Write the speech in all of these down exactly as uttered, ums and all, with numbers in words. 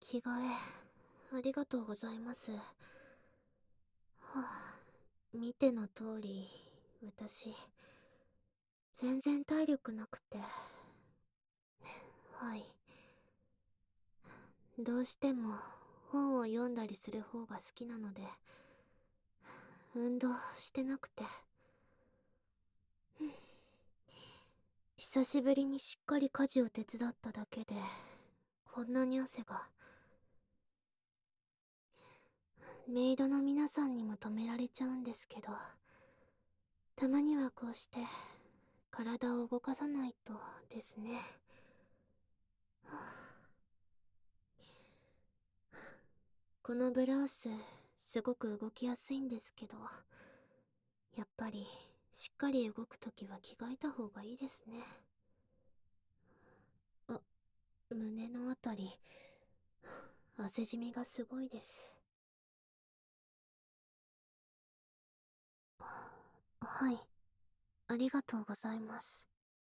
着替え、ありがとうございます。はあ、見ての通り、私、全然体力なくて。はい。どうしても本を読んだりする方が好きなので、運動してなくて。久しぶりにしっかり家事を手伝っただけで、こんなに汗が。メイドの皆さんにも止められちゃうんですけど、たまにはこうして体を動かさないとですね。はあ、このブラウスすごく動きやすいんですけど、やっぱりしっかり動くときは着替えた方がいいですね。あ、胸のあたり汗じみがすごいです。はい、ありがとうございます。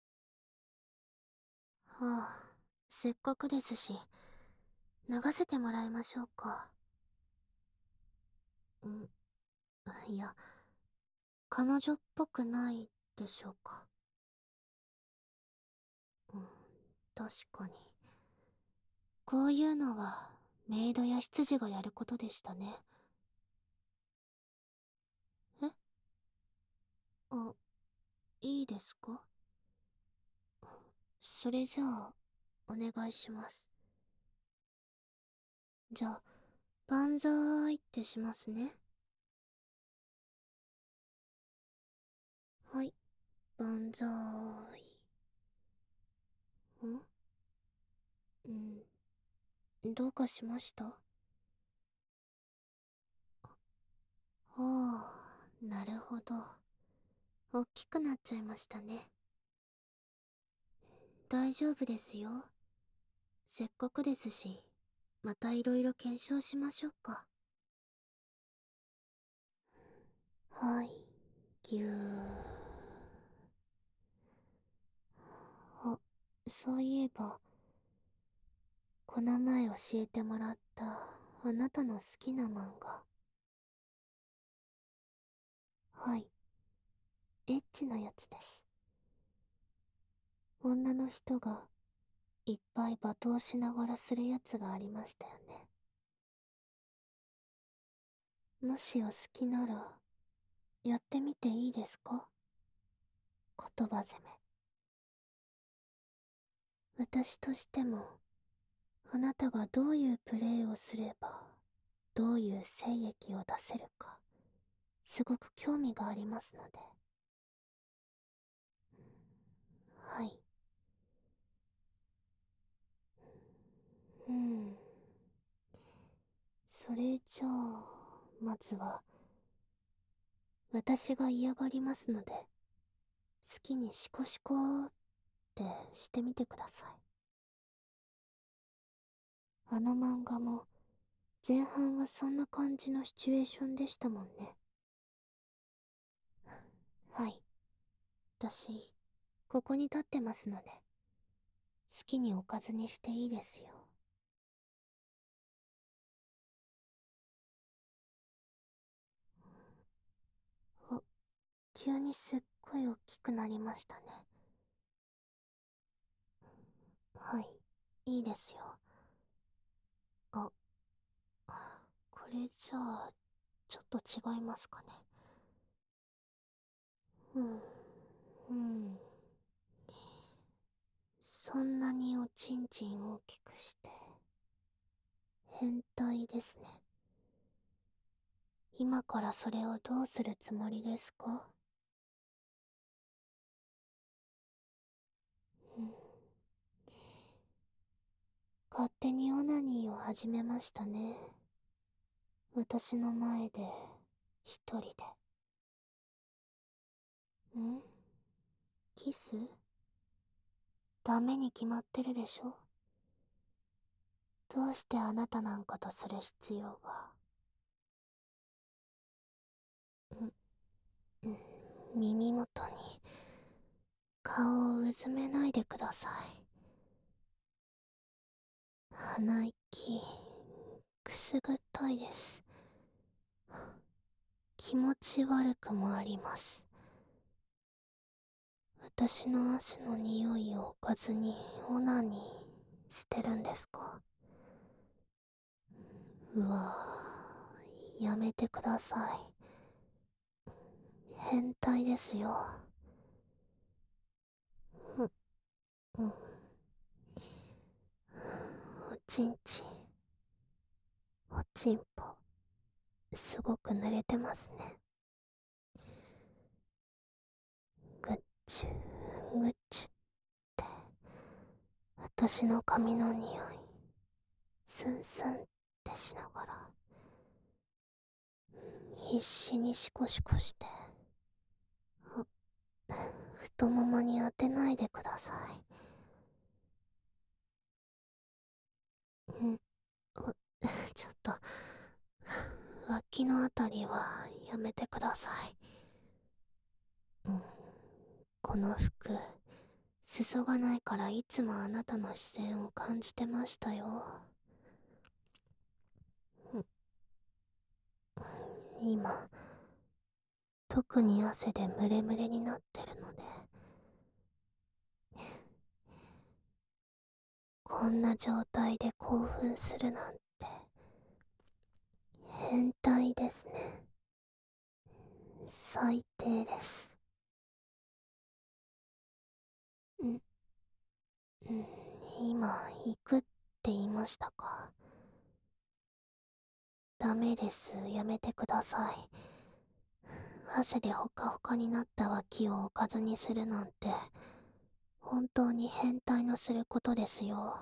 はあ、せっかくですし脱がせてもらいましょうか。ん、いや、彼女っぽくないでしょうか。うん、確かに。こういうのはメイドや執事がやることでしたね。え、あ、いいですか？それじゃあお願いします。じゃあ万歳ってしますね。はい、万歳。ん、うん、どうかしました？ああ、なるほど。大きくなっちゃいましたね。大丈夫ですよ。せっかくですし、またいろいろ検証しましょうか。はい、ぎゅー。あ、そういえば、この前教えてもらったあなたの好きな漫画。はい、エッチなやつです。女の人がいっぱい罵倒しながらするやつがありましたよね。もしお好きなら、やってみていいですか？言葉攻め。私としても、あなたがどういうプレイをすれば、どういう精液を出せるか、すごく興味がありますので。はい。うん。それじゃあ、まずは、私が嫌がりますので、好きにシコシコーってしてみてください。あの漫画も、前半はそんな感じのシチュエーションでしたもんね。はい。私、ここに立ってますので、好きにおかずにしていいですよ。あ、急にすっごい大きくなりましたね。はい、いいですよ。あ、これじゃあ、ちょっと違いますかね。うん、うん。そんなにおちんちん大きくして、変態ですね。今からそれをどうするつもりですか？うん、勝手にオナニーを始めましたね。私の前で、一人で。ん、キス？ダメに決まってるでしょ。どうしてあなたなんかとする必要が。ん、ん、耳元に顔をうずめないでください。鼻息くすぐったいです。気持ち悪くもあります。私の汗の匂いを嗅かずにオナニーしてるんですか？うわぁ、やめてください。変態ですよ。う、うん。おちんちん、おちんぽ、すごく濡れてますね。ぐっちゅぐっちゅって、私の髪の匂い、スンスンってしながら、必死にシコシコして、ふ太ももに当てないでください。ん、う、ちょっと、脇のあたりはやめてください。うん、この服、裾がないからいつもあなたの視線を感じてましたよ。今、特に汗でムレムレになってるので、こんな状態で興奮するなんて、変態ですね。最低です。ん、ん、今、行くって言いましたか？ダメです。やめてください。汗でほかほかになった脇をおかずにするなんて、本当に変態のすることですよ。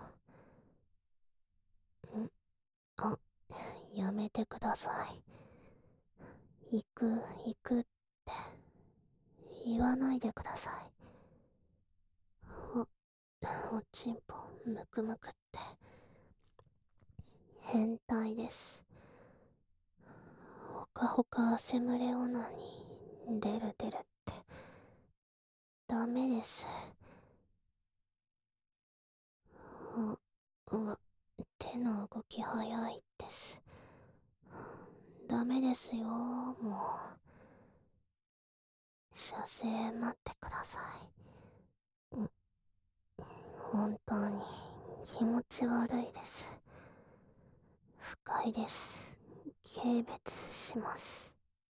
ん、あ、やめてください。行く、行くって言わないでください。お、おちんぽ、むくむくって。変態です。ほかほか汗蒸れオナに出る出るって。ダメです。う、うわ、手の動き早いです。ダメですよ、もう。射精待ってください。ん、本当に気持ち悪いです。不快です。軽蔑します。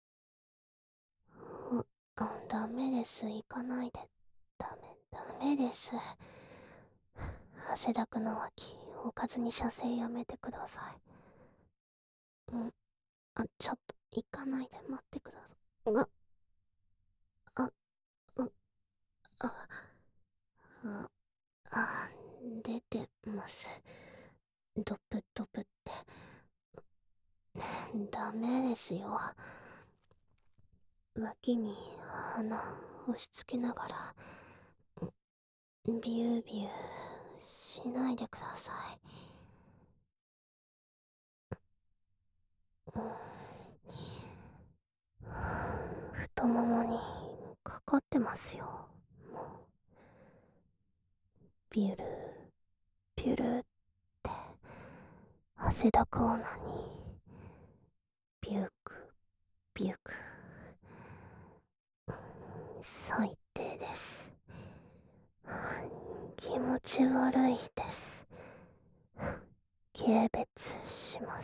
う、ダメです。行かないで。ダメ、ダメです。汗だくの脇、おかずに射精やめてください。ん、あ、ちょっと、行かないで待ってください。う、あ、う、あ、あ、あ、出てます。ドプドプって。ダメですよ。脇に鼻押し付けながら、ビュービューしないでください。うん、太ももにかかってますよ。もう、ビュルビュルって汗だく女にビュークビューク。最低です。気持ち悪いです。軽蔑します。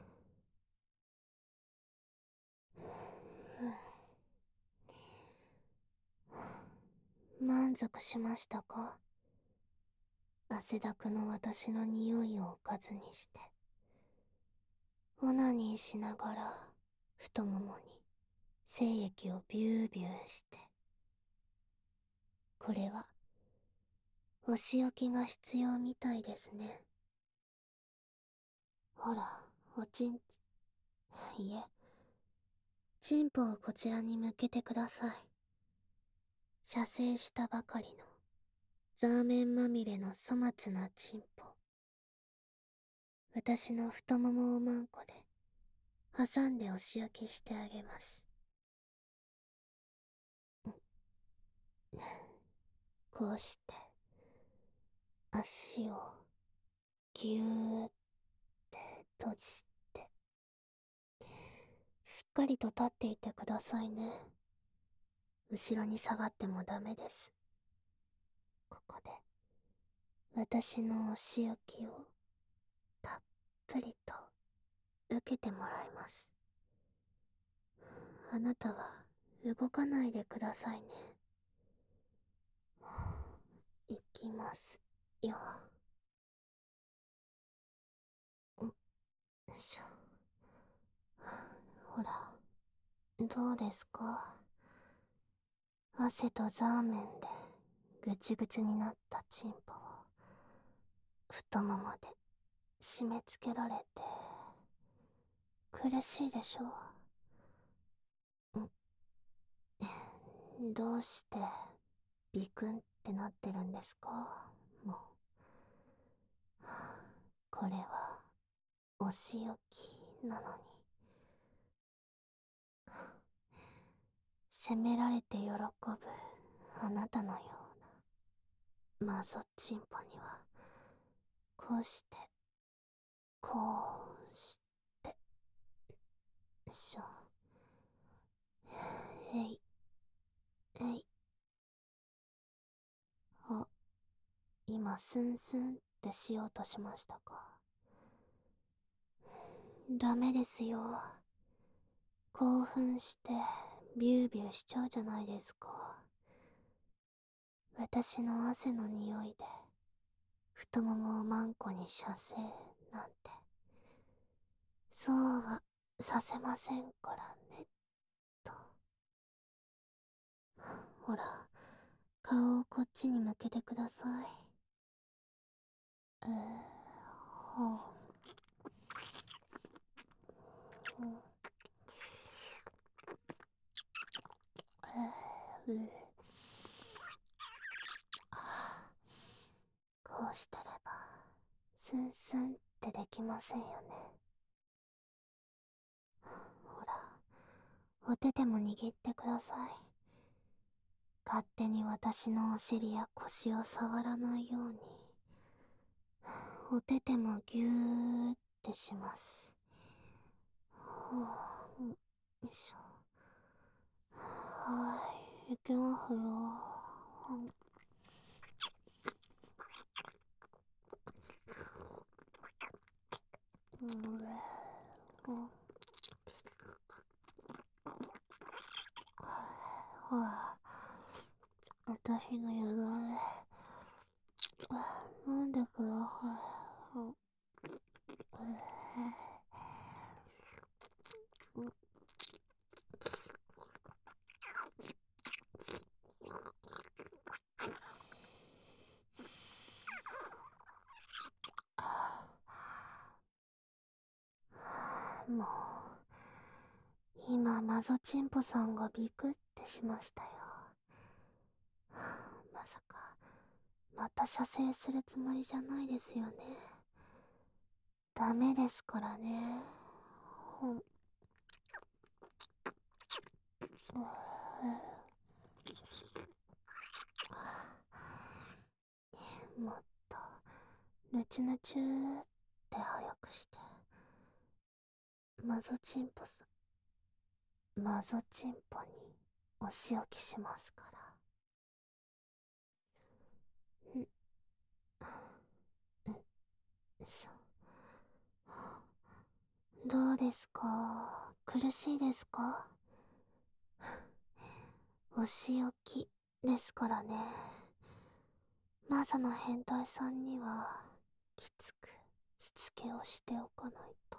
満足しましたか？汗だくの私の匂いをおかずにして、オナニーしながら太ももに精液をビュービューして。これはお仕置きが必要みたいですね。ほら、おちん、いえ、チンポをこちらに向けてください。射精したばかりのザーメンまみれの粗末なチンポ。私の太ももをマンコで挟んでお仕置きしてあげます。こうして足をぎゅーって閉じて。しっかりと立っていてくださいね。後ろに下がってもダメです。ここで私のお仕置きをたっぷりと受けてもらいます。あなたは動かないでくださいね。いきますよ。よいしょ。ほら、どうですか？汗とザーメンでぐちぐちになったチンポを太ももで締め付けられて苦しいでしょう？どうしてビクンってなってるんですか？もうこれはお仕置きなのに。責められて喜ぶあなたのようなマゾチンポにはこうしてこうしてしょ。えいえい。あ、今スンスンってしようとしましたか？ダメですよ。興奮してビュービューしちゃうじゃないですか。私の汗の匂いで太ももをマンコに射精なんてそうはさせませんからねと。ほら、顔をこっちに向けてください。えー、ほう、うん、えー、うあこうしてればスンスンってできませんよね。ほら、お手手も握ってください。勝手に私のお尻や腰を触らないようにお手手もぎゅーってします。はあ、よいしょ。はい、行きますよ。うん、うん、ほら、私のよだれ、飲んでください。うん、うん、もう、今、マゾチンポさんがビクってしましたよ。まさか、また射精するつもりじゃないですよね。ダメですからね。うん、もっと、ぬちゅぬちゅーって早くして。マゾチンポさん、マゾチンポにお仕置きしますから。ん、ん、しょ。どうですか？苦しいですか？お仕置きですからね。マザの変態さんにはきつくしつけをしておかないと。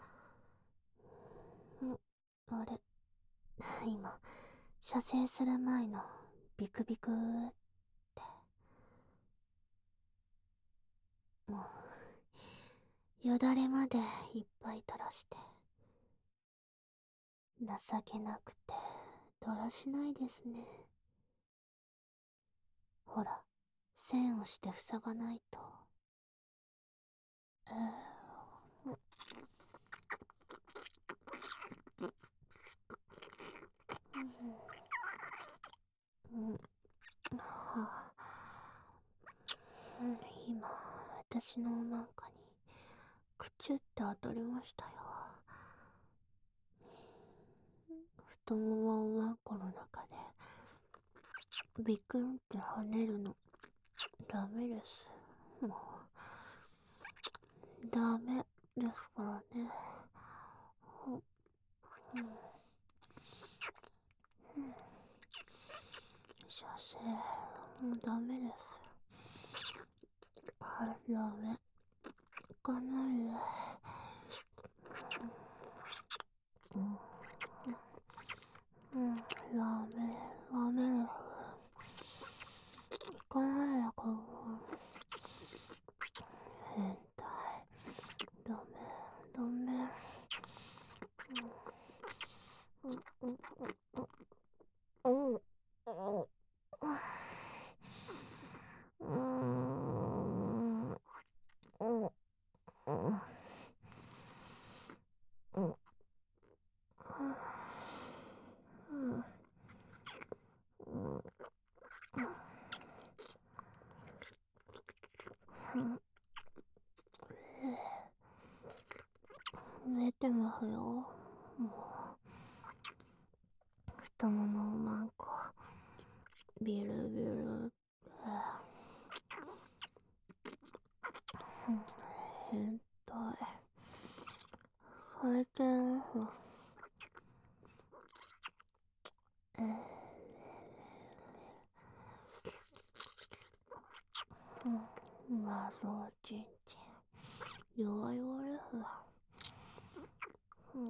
ん、あれ、今射精する前のビクビクーってもうよだれまでいっぱい垂らして情けなくてだらしないですね。ほら、線をして塞がないと。えー、うん、うん、はあ、うん、今私のおまんかにくちゅって当たりましたよ。太ももをワンコの中でビクンって跳ねるのダメです。もうダメですからね。ほうんうん射精もうダメです。はい、ダメ。行かないで。うん、うん、ダメ、ダメです。行かないで、こう。変態。ダメ、ダメ。うん、うん、うん、うん、うん、うん、うん、うん、うん、うん、うん、うん、寝てますよ。もう、太ももをマンコ、ビルビル、変態。最低です。えー、うん、まあそう、ちんちん。弱々ですわ。うん、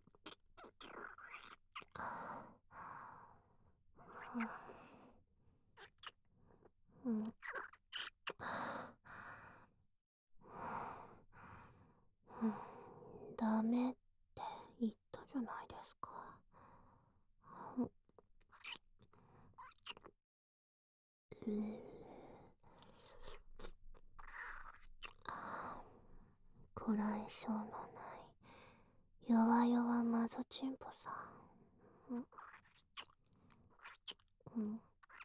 うん、うん、ダメって言ったじゃないですか。うん、えー、暗い性のない弱々マゾチンポさん。うん、うん、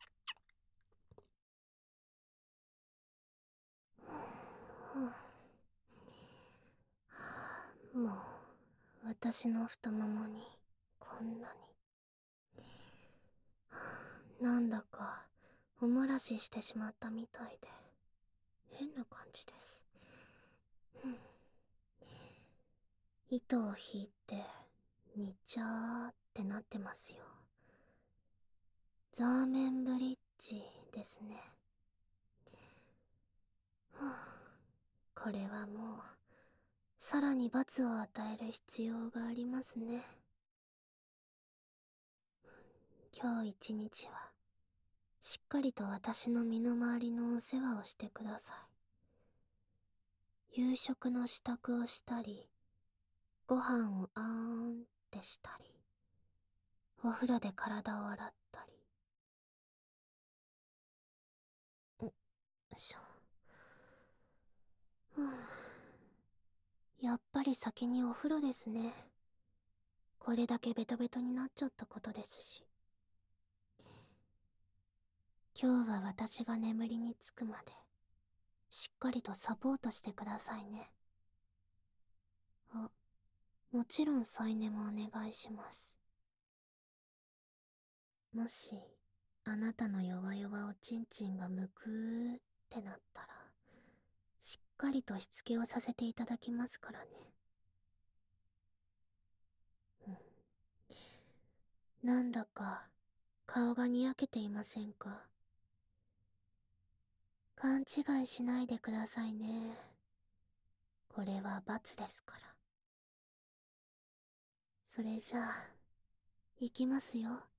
うん、もう私の太ももにこんなになんだかおもらししてしまったみたいで変な感じです。うん、糸を引いてにちゃーってなってますよ。ザーメンブリッジですね。はあ、これはもうさらに罰を与える必要がありますね。今日一日はしっかりと私の身の回りのお世話をしてください。夕食の支度をしたり、ご飯をあーんってしたり、お風呂で体を洗ったり。よいしょ。ふぅ、やっぱり先にお風呂ですね。これだけベトベトになっちゃったことですし。今日は私が眠りにつくまでしっかりとサポートしてくださいね。あ、もちろん添い寝もお願いします。もしあなたの弱々おちんちんがむくーってなったらしっかりとしつけをさせていただきますからね。うん、なんだか顔がにやけていませんか？勘違いしないでくださいね。これは罰ですから。それじゃあ行きますよ。